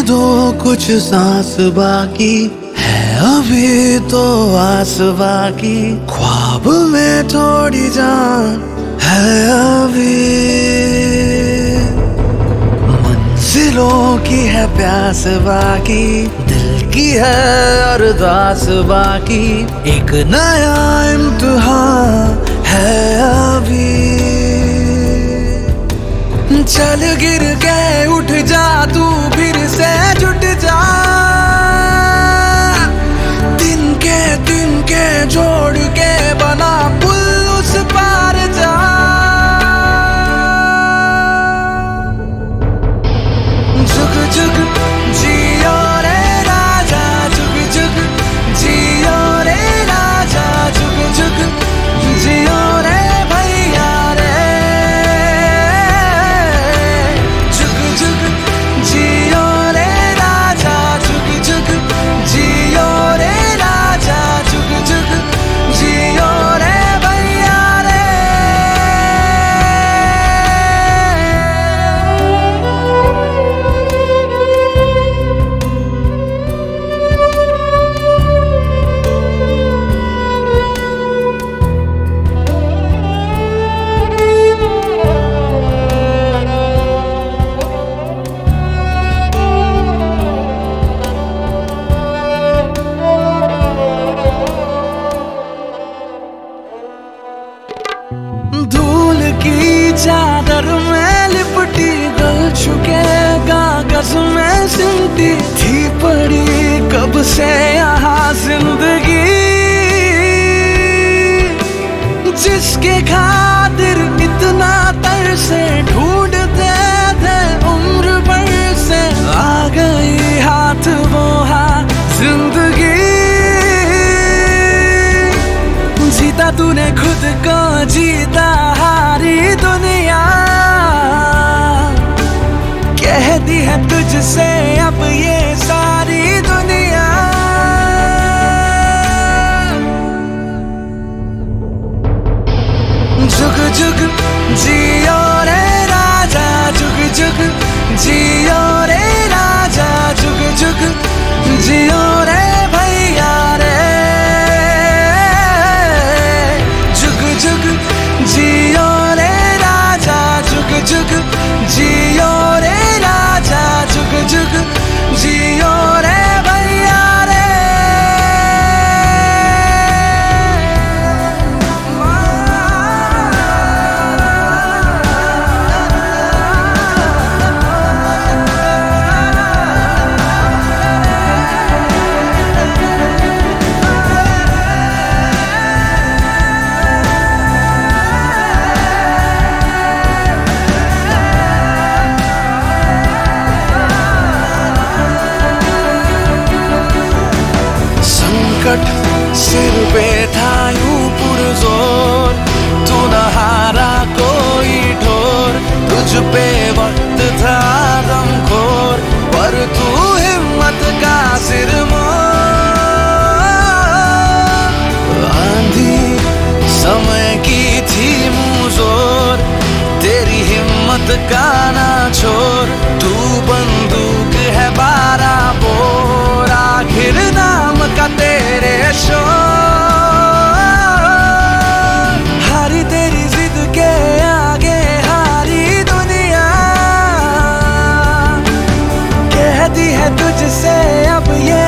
दो कुछ सांस बाकी है, अभी तो आस बाकी, ख्वाब में थोड़ी जान है अभी। मंजिलों की है प्यास बाकी, दिल की है अरदास बाकी, एक नया इम्तिहान है अभी। चल गिर के उठ जा तू, फिर से जुट जा, दिन के जोड़ के बना पुल उस पार जा। जुग जुग जियो रे राजा, जुग जुग जियो रे राजा, जुग जुग जियो रे भैया रे, जुग जुग जियो रे राजा, जुग जुग जियो रे राजा, जुग जुग जियो रे भैया रे। धूल की चादर में लिपटी, गल चुके कागज में सिमटी, थी पड़ी कब से यहाँ जिंदगी, जिसके खातिर इतना तरसे ढूंढते थे उम्र भर से, आ गई हाथ वो हाँ जिंदगी। जीता तूने खुद को, जीता हारी दुनिया, कहती है तुझसे अब ये सारी दुनिया। जुग जुग जियो रे राजा, जुग जुग जियो रे राजा, जुग जुग जियो रे भैया रे, जुग जियो रे राजा, जुग जुग जियो रे राजा, जुग जुग जियो रे भैया रे। संकट सिर पे था यूं पुरजोर, तू न हारा कोई ढोर, तुझ पे वक्त था गमखोर, पर तू हिम्मत का सिरमौर। आंधी समय की थी मुँह जोर, तेरी हिम्मत का ना छोर, तू बंदूक है 12 बोर, आखिर नाम का तेरे शोर। हारी तेरी जिद के आगे हारी दुनिया, कहती है तुझसे अब ये